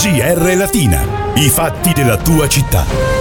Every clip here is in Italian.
GR Latina, i fatti della tua città.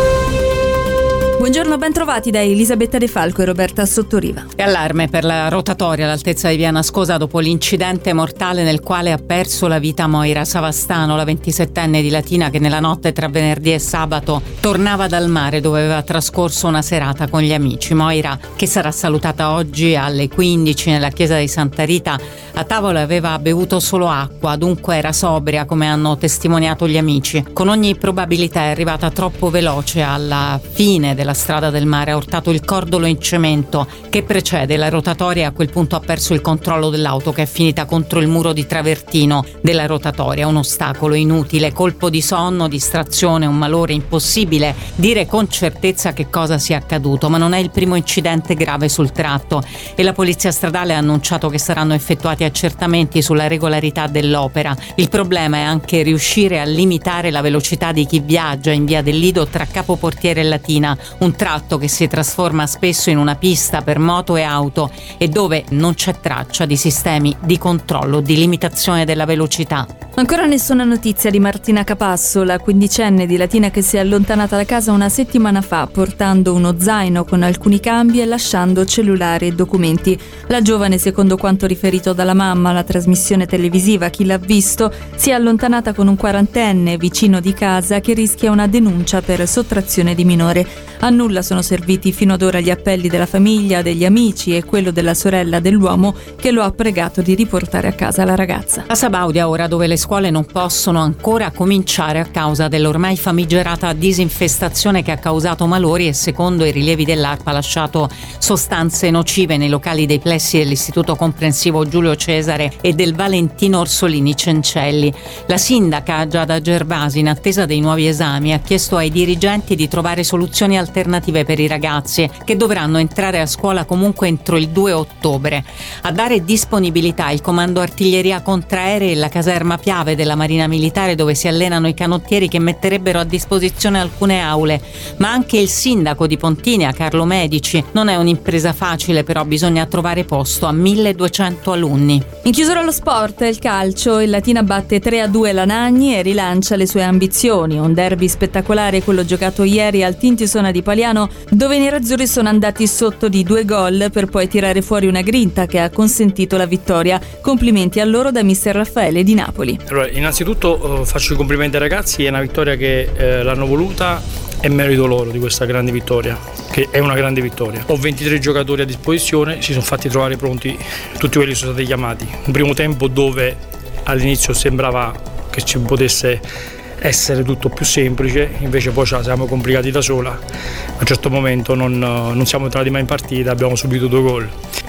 Buongiorno, ben trovati da Elisabetta De Falco e Roberta Sottoriva. E allarme per la rotatoria all'altezza di Via Nascosa dopo l'incidente mortale nel quale ha perso la vita Moira Savastano, la 27enne di Latina che nella notte tra venerdì e sabato tornava dal mare dove aveva trascorso una serata con gli amici. Moira, che sarà salutata oggi alle 15 nella chiesa di Santa Rita, a tavola aveva bevuto solo acqua, dunque era sobria, come hanno testimoniato gli amici. Con ogni probabilità è arrivata troppo veloce alla fine della strada del mare, ha urtato il cordolo in cemento che precede la rotatoria e a quel punto ha perso il controllo dell'auto che è finita contro il muro di travertino della rotatoria, un ostacolo inutile, colpo di sonno, distrazione, un malore, impossibile dire con certezza che cosa sia accaduto, ma non è il primo incidente grave sul tratto e la polizia stradale ha annunciato che saranno effettuati accertamenti sulla regolarità dell'opera. Il problema è anche riuscire a limitare la velocità di chi viaggia in via del Lido tra Capoportiere e Latina, un tratto che si trasforma spesso in una pista per moto e auto e dove non c'è traccia di sistemi di controllo, di limitazione della velocità. Ancora nessuna notizia di Martina Capasso, la quindicenne di Latina che si è allontanata da casa una settimana fa portando uno zaino con alcuni cambi e lasciando cellulare e documenti. La giovane, secondo quanto riferito dalla mamma alla trasmissione televisiva Chi l'ha visto, si è allontanata con un quarantenne vicino di casa che rischia una denuncia per sottrazione di minore. A nulla sono serviti fino ad ora gli appelli della famiglia, degli amici e quello della sorella dell'uomo che lo ha pregato di riportare a casa la ragazza. A Sabaudia ora, dove le scuole non possono ancora cominciare a causa dell'ormai famigerata disinfestazione che ha causato malori e secondo i rilievi dell'ARPA ha lasciato sostanze nocive nei locali dei plessi dell'Istituto Comprensivo Giulio Cesare e del Valentino Orsolini Cencelli. La sindaca Giada Gervasi, in attesa dei nuovi esami, ha chiesto ai dirigenti di trovare soluzioni alternative per i ragazzi che dovranno entrare a scuola comunque entro il 2 ottobre. A dare disponibilità il Comando Artiglieria Contraerei e la caserma Piave della Marina Militare dove si allenano i canottieri che metterebbero a disposizione alcune aule, ma anche il sindaco di Pontinia, Carlo Medici. Non è un'impresa facile, però bisogna trovare posto a 1200 alunni. In chiusura allo sport, il calcio, il Latina batte 3-2 l'Anagni e rilancia le sue ambizioni. Un derby spettacolare quello giocato ieri al Tintisona di Paliano, dove i nerazzurri sono andati sotto di 2 gol per poi tirare fuori una grinta che ha consentito la vittoria. Complimenti a loro da mister Raffaele di Napoli. Allora, innanzitutto faccio i complimenti ai ragazzi, è una vittoria che l'hanno voluta, è merito loro di questa grande vittoria, che è una grande vittoria. Ho 23 giocatori a disposizione, si sono fatti trovare pronti tutti quelli che sono stati chiamati. Un primo tempo dove all'inizio sembrava che ci potesse essere tutto più semplice, invece poi ce la siamo complicati da sola. A un certo momento non siamo entrati mai in partita, abbiamo subito 2 gol.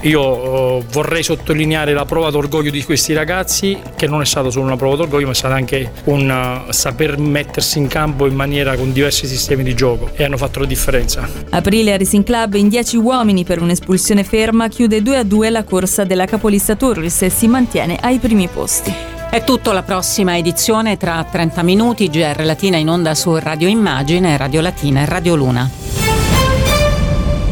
Io vorrei sottolineare la prova d'orgoglio di questi ragazzi, che non è stata solo una prova d'orgoglio, ma è stata anche un saper mettersi in campo in maniera con diversi sistemi di gioco e hanno fatto la differenza. Aprilia Racing Club in 10 uomini per un'espulsione ferma chiude 2-2 la corsa della capolista Turris e si mantiene ai primi posti. È tutto, la prossima edizione tra 30 minuti. GR Latina in onda su Radio Immagine, Radio Latina e Radio Luna.